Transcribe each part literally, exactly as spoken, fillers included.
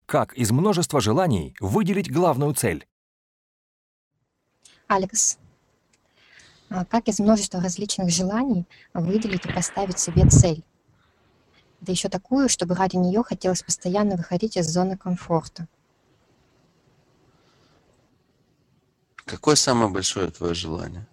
Как из множества желаний выделить главную цель? Алекс, а как из множества различных желаний выделить и поставить себе цель? Да еще такую, чтобы ради нее хотелось постоянно выходить из зоны комфорта. Какое самое большое твое желание?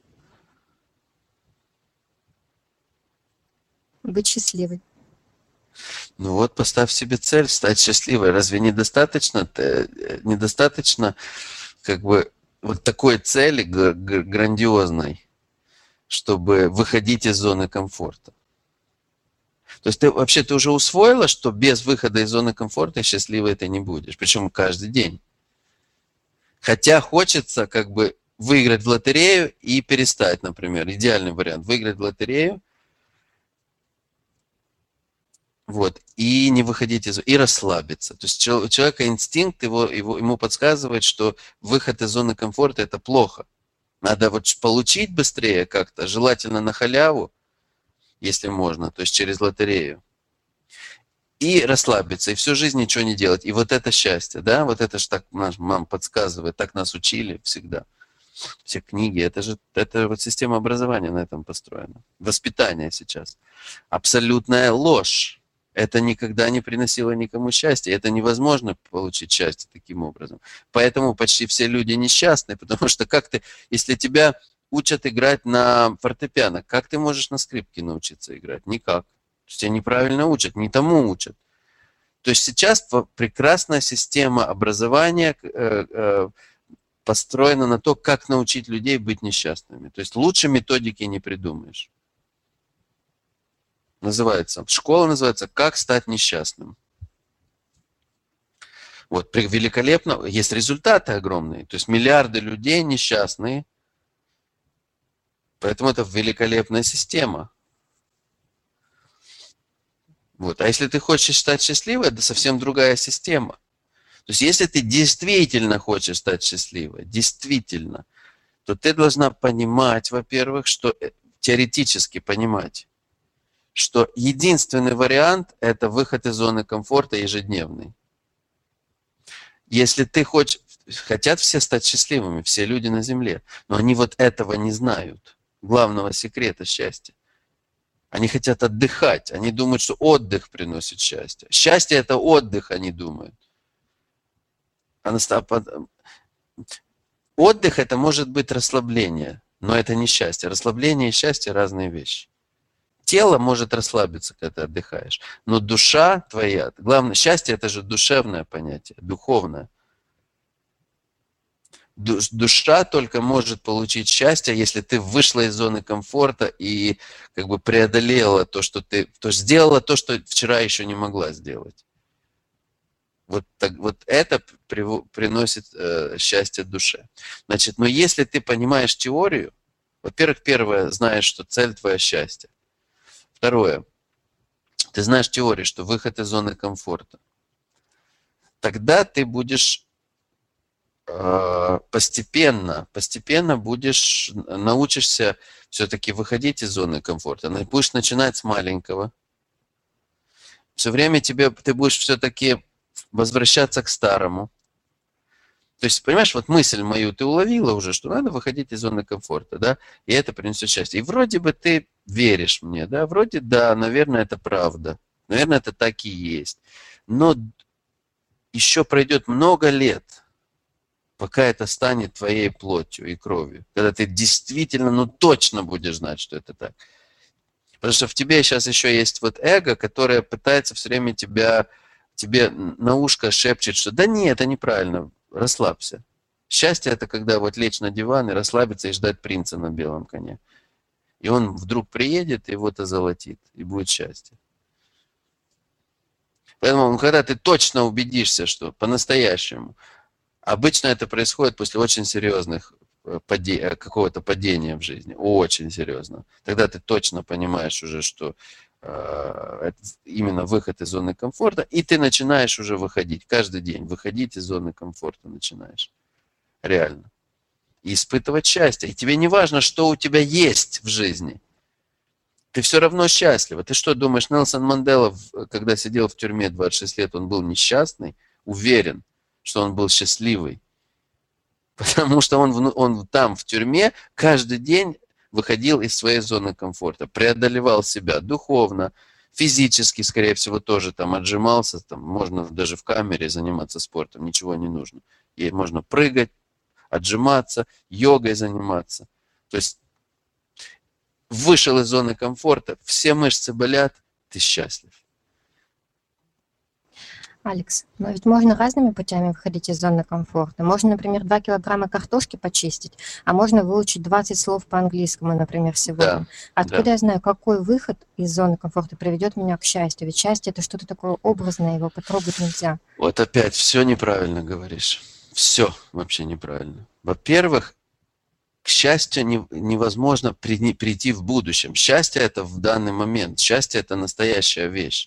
Быть счастливой. Ну вот, поставь себе цель стать счастливой. Разве недостаточно, недостаточно как бы вот такой цели грандиозной, чтобы выходить из зоны комфорта? То есть ты вообще ты уже усвоила, что без выхода из зоны комфорта счастливой ты не будешь, причем каждый день. Хотя хочется как бы выиграть в лотерею и перестать, например. Идеальный вариант. Выиграть в лотерею, вот, и не выходить из... и расслабиться. То есть у человека инстинкт его, его, ему подсказывает, что выход из зоны комфорта – это плохо. Надо вот получить быстрее как-то, желательно на халяву, если можно, то есть через лотерею. И расслабиться, и всю жизнь ничего не делать. И вот это счастье, да, вот это же так наш мама подсказывает, так нас учили всегда. Все книги, это же это вот система образования на этом построена. Воспитание сейчас. Абсолютная ложь. Это никогда не приносило никому счастья. Это невозможно получить счастье таким образом. Поэтому почти все люди несчастны, потому что как ты, если тебя учат играть на фортепиано, как ты можешь на скрипке научиться играть? Никак. Тебя неправильно учат, не тому учат. То есть сейчас прекрасная система образования э, э, построена на то, как научить людей быть несчастными. То есть лучше методики не придумаешь. Называется, школа называется «Как стать несчастным». Вот, великолепно, есть результаты огромные. То есть миллиарды людей несчастные. Поэтому это великолепная система. Вот. А если ты хочешь стать счастливой, это совсем другая система. То есть если ты действительно хочешь стать счастливой, действительно, то ты должна понимать, во-первых, что теоретически понимать, что единственный вариант – это выход из зоны комфорта ежедневный. Если ты хочешь, хотят все стать счастливыми, все люди на Земле, но они вот этого не знают, главного секрета счастья. Они хотят отдыхать, они думают, что отдых приносит счастье. Счастье – это отдых, они думают. Отдых – это может быть расслабление, но это не счастье. Расслабление и счастье – разные вещи. Тело может расслабиться, когда ты отдыхаешь, но душа твоя, главное, счастье – это же душевное понятие, духовное. Душа только может получить счастье, если ты вышла из зоны комфорта и как бы преодолела то, что ты, то есть сделала то, что вчера еще не могла сделать. Вот, так, вот это при, приносит э, счастье душе. Значит, но если ты понимаешь теорию, во-первых, первое, знаешь, что цель твоя счастье. Второе, ты знаешь теорию, что выход из зоны комфорта. Тогда ты будешь э, постепенно, постепенно будешь, научишься все-таки выходить из зоны комфорта. Будешь начинать с маленького. Все время тебе, ты будешь все-таки возвращаться к старому. То есть, понимаешь, вот мысль мою ты уловила уже, что надо выходить из зоны комфорта, да, и это принесет счастье. И вроде бы ты веришь мне, да, вроде да, наверное, это правда, наверное, это так и есть. Но еще пройдет много лет, пока это станет твоей плотью и кровью, когда ты действительно, ну точно будешь знать, что это так. Потому что в тебе сейчас еще есть вот эго, которое пытается все время тебя, тебе на ушко шепчет, что да нет, это неправильно, расслабься. Счастье – это когда вот лечь на диван и расслабиться и ждать принца на белом коне. И он вдруг приедет и вот озолотит, и будет счастье. Поэтому, когда ты точно убедишься, что по-настоящему, обычно это происходит после очень серьезных паде- какого-то падения в жизни, очень серьезно. Тогда ты точно понимаешь уже, что э, это именно выход из зоны комфорта, и ты начинаешь уже выходить, каждый день выходить из зоны комфорта начинаешь. Реально. И испытывать счастье. И тебе не важно, что у тебя есть в жизни. Ты все равно счастлива. Ты что думаешь, Нельсон Мандела, когда сидел в тюрьме двадцать шесть лет, он был несчастный? уверен, что он был счастливый. Потому что он, он там, в тюрьме, каждый день выходил из своей зоны комфорта, преодолевал себя духовно, физически, скорее всего, тоже там отжимался. Там можно даже в камере заниматься спортом, ничего не нужно. И можно прыгать, отжиматься, йогой заниматься. То есть вышел из зоны комфорта, все мышцы болят, ты счастлив. Алекс, но ведь можно разными путями выходить из зоны комфорта. Можно, например, два килограмма картошки почистить, а можно выучить двадцать слов по-английскому, например, сегодня. Да, Откуда да. я знаю, какой выход из зоны комфорта приведет меня к счастью? Ведь счастье — это что-то такое образное, его потрогать нельзя. Вот опять все неправильно говоришь. Все вообще неправильно. Во-первых, к счастью не, невозможно при, прийти в будущем. Счастье — это в данный момент. Счастье — это настоящая вещь.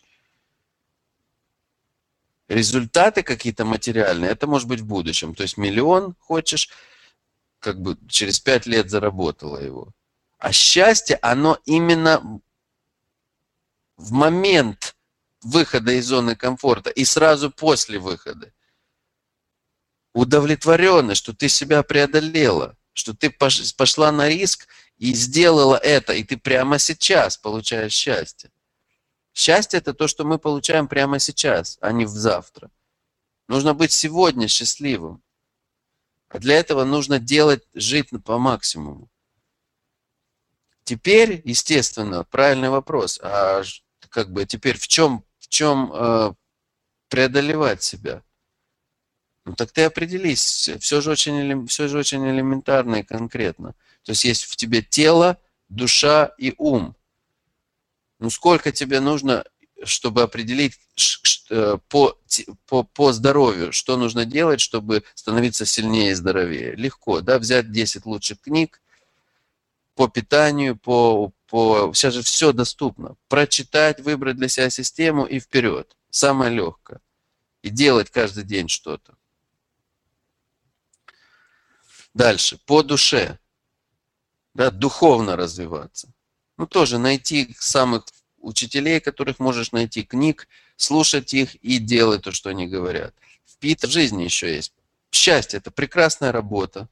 Результаты какие-то материальные, это может быть в будущем. То есть миллион хочешь, как бы через пять лет заработала его. А счастье, оно именно в момент выхода из зоны комфорта и сразу после выхода. Удовлетворенность, что ты себя преодолела, что ты пошла на риск и сделала это, и ты прямо сейчас получаешь счастье. Счастье — это то, что мы получаем прямо сейчас, а не завтра. Нужно быть сегодня счастливым. А для этого нужно делать, жить по максимуму. Теперь, естественно, правильный вопрос. А как бы теперь в чем, в чем э, преодолевать себя? Ну так ты определись. Все же очень, все же очень элементарно и конкретно. То есть есть в тебе тело, душа и ум. Ну сколько тебе нужно, чтобы определить по, по, по здоровью, что нужно делать, чтобы становиться сильнее и здоровее? Легко, да, взять десять лучших книг по питанию, по, по... Сейчас же все доступно. Прочитать, выбрать для себя систему и вперед. Самое легкое. И делать каждый день что-то. Дальше, по душе. Да, духовно развиваться. Ну, тоже найти самых учителей, которых можешь найти, книг, слушать их и делать то, что они говорят. Впитывать в жизни еще есть. Счастье — это прекрасная работа.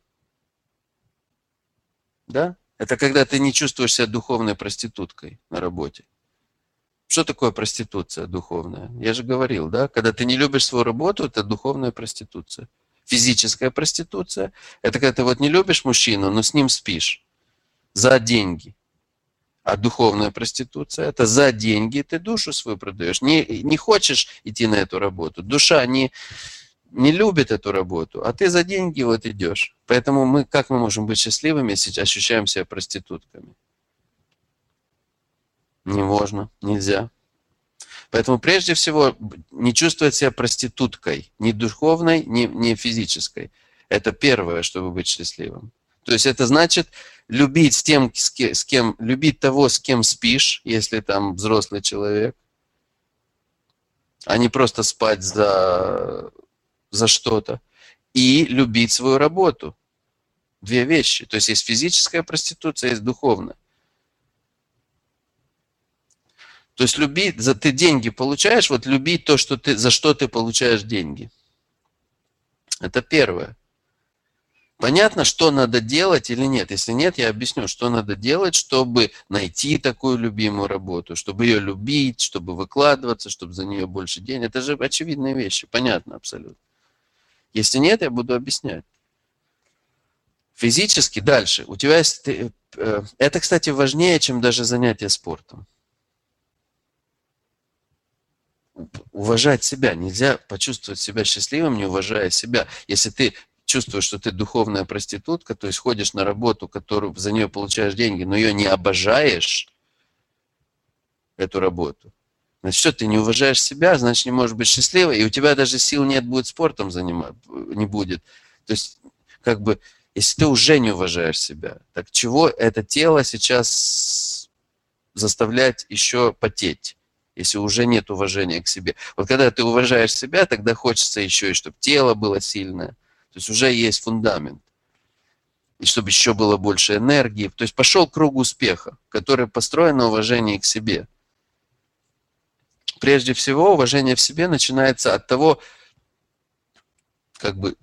Да? Это когда ты не чувствуешь себя духовной проституткой на работе. Что такое проституция духовная? Я же говорил, да? Когда ты не любишь свою работу, это духовная проституция. Физическая проституция — это когда ты вот не любишь мужчину, но с ним спишь за деньги. А духовная проституция — это за деньги ты душу свою продаешь. Не, не хочешь идти на эту работу. Душа не, не любит эту работу, а ты за деньги вот идешь. Поэтому мы, как мы можем быть счастливыми, если ощущаем себя проститутками? Не можно, нельзя. Поэтому прежде всего не чувствовать себя проституткой. Ни духовной, ни, ни физической. Это первое, чтобы быть счастливым. То есть это значит любить с тем, с кем, с кем, любить того, с кем спишь, если там взрослый человек, а не просто спать за, за что-то. И любить свою работу. Две вещи. То есть есть физическая проституция, есть духовная. То есть любить, за ты деньги получаешь, вот любить то, что ты, за что ты получаешь деньги. Это первое. Понятно, что надо делать или нет? Если нет, я объясню, что надо делать, чтобы найти такую любимую работу, чтобы ее любить, чтобы выкладываться, чтобы за нее больше денег. Это же очевидные вещи, понятно абсолютно. Если нет, я буду объяснять. Физически дальше. У тебя есть... Это, кстати, важнее, чем даже занятие спортом. Уважать себя. Нельзя почувствовать себя счастливым, не уважая себя. Если ты чувствуешь, что ты духовная проститутка, то есть ходишь на работу, которую за нее получаешь деньги, но ее не обожаешь, эту работу, значит, что, ты не уважаешь себя, значит, не можешь быть счастливой, и у тебя даже сил нет будет спортом заниматься, не будет. То есть, как бы, если ты уже не уважаешь себя, так чего это тело сейчас заставлять еще потеть, если уже нет уважения к себе? Вот когда ты уважаешь себя, тогда хочется еще и чтобы тело было сильное. То есть уже есть фундамент. И чтобы еще было больше энергии. То есть пошел круг успеха, который построен на уважении к себе. Прежде всего, уважение в себе начинается от того, как бы,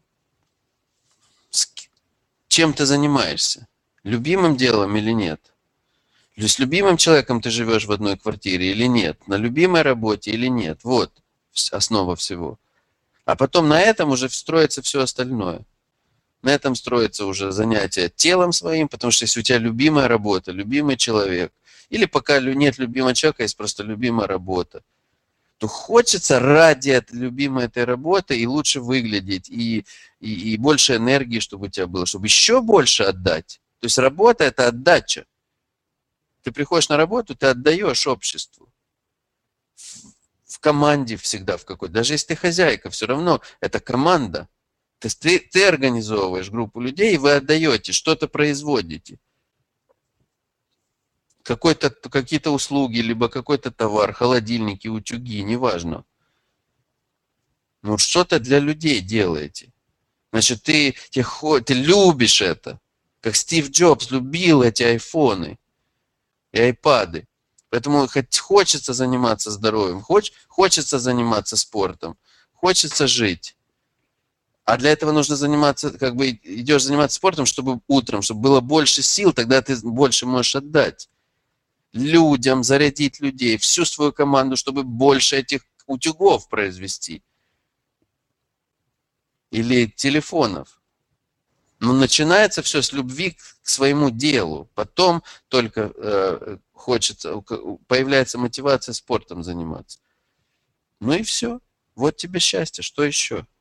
чем ты занимаешься? Любимым делом или нет? С любимым человеком ты живешь в одной квартире или нет? На любимой работе или нет? Вот основа всего. А потом на этом уже строится все остальное. На этом строится уже занятие телом своим, потому что если у тебя любимая работа, любимый человек, или пока нет любимого человека, есть просто любимая работа, то хочется ради этой любимой этой работы и лучше выглядеть, и, и, и больше энергии, чтобы у тебя было, чтобы еще больше отдать. То есть работа – это отдача. Ты приходишь на работу, ты отдаешь обществу. В команде всегда в какой-то. Даже если ты хозяйка, все равно это команда. То есть ты, ты организовываешь группу людей, и вы отдаете, что-то производите. Какой-то, какие-то услуги, либо какой-то товар, холодильники, утюги, неважно. Ну, что-то для людей делаете. Значит, ты, ты, ты любишь это. Как Стив Джобс любил эти айфоны и айпады. Поэтому хоть хочется заниматься здоровьем, хоч, хочется заниматься спортом, хочется жить. А для этого нужно заниматься, как бы идешь заниматься спортом, чтобы утром, чтобы было больше сил, тогда ты больше можешь отдать. Людям, зарядить людей, всю свою команду, чтобы больше этих утюгов произвести. Или телефонов. Но начинается все с любви к своему делу. Потом только э, хочется, появляется мотивация спортом заниматься. Ну и все. Вот тебе счастье. Что еще?